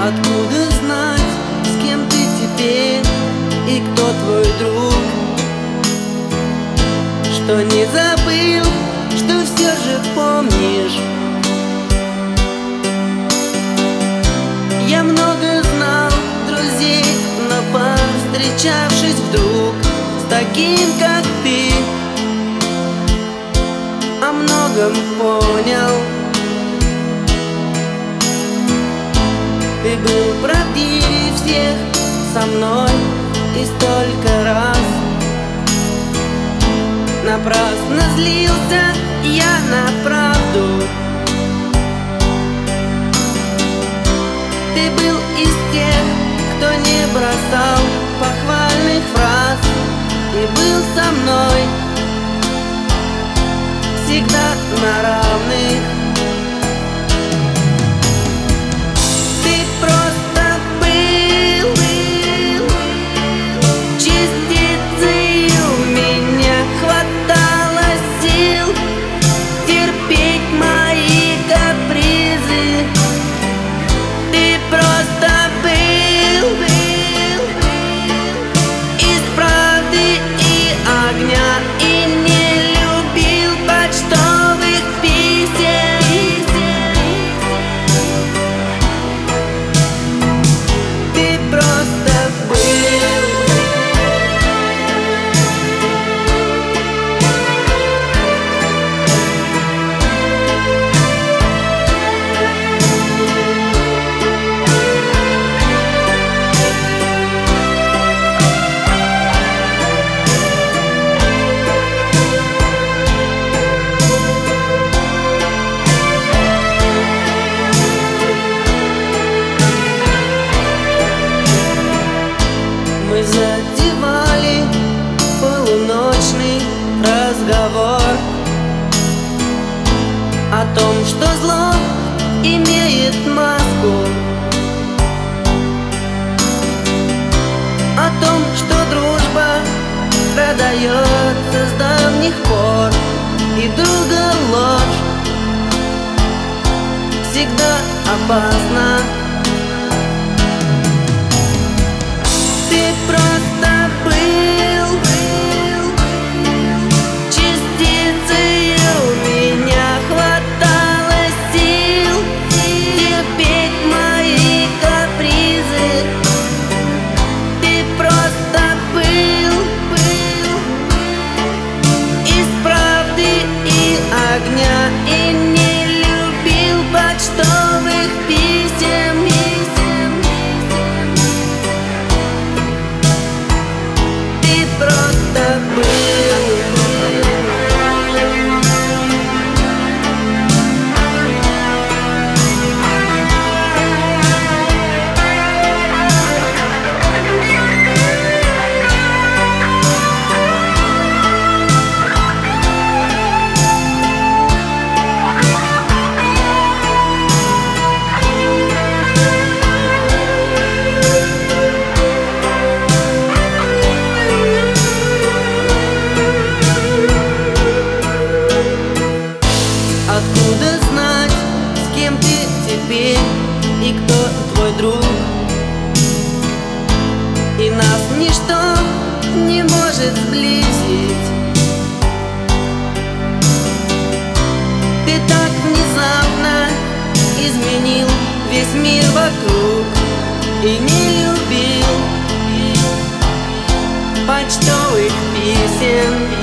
Откуда знать, с кем ты теперь и кто твой друг? Что не забыл, что все же помнишь. Я много знал друзей, но повстречавшись вдруг с таким, как ты, о многом понял. Ты был правдивее всех со мной, и столько раз напрасно злился я на правду. Ты был из тех, кто не бросал похвальных фраз, и был со мной всегда на равных. Мы затевали полуночный разговор о том, что зло имеет маску, о том, что дружба продается с давних пор, и друга ложь всегда опасна. И не любил почтовых писем. Ты просто был. Откуда знать, с кем ты теперь и кто твой друг? И нас ничто не может сблизить. Ты так внезапно изменил весь мир вокруг и не любил почтовых писем.